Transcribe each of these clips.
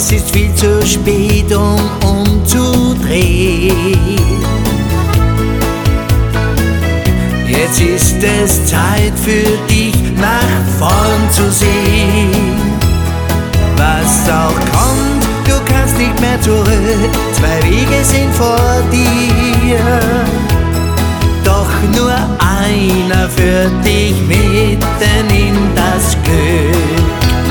es ist viel zu spät, um umzudrehen. Jetzt ist es Zeit für dich, nach vorn zu sehen. Was auch kommt, du kannst nicht mehr zurück, zwei Wege sind vor dir, doch nur einer führt dich mitten in das Glück.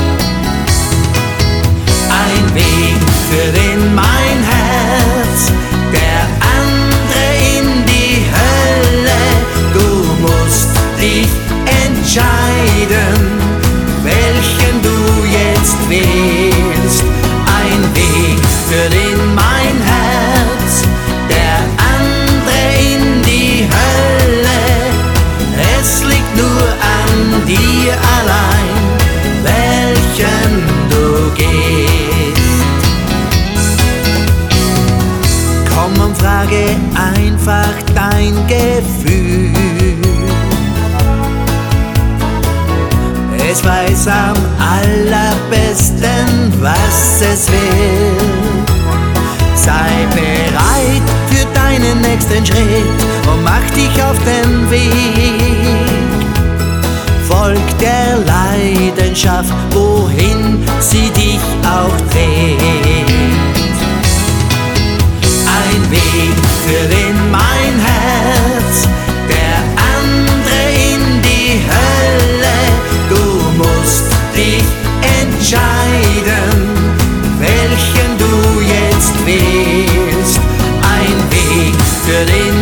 Ein Weg führt in mein Herz, der andere in die Hölle. Du musst dich entscheiden, welchen du jetzt wählst. Ein Weg führt in mein Herz, der andere in die Hölle. Es liegt nur an dir allein, welchen du gehst. Komm und frage einfach dein Gefühl. Es weiß am allerbesten, was es will. Sei bereit für deinen nächsten Schritt und mach dich auf den Weg. Folg der Leidenschaft, wohin sie dich auch trägt. Ein Weg führt in mein Herz, der andere in die Hölle. Du musst dich entscheiden, welchen du jetzt wählst. Ein Weg führt in